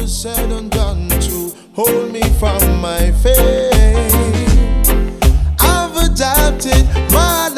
is said and done to hold me from my fame. I've adapted my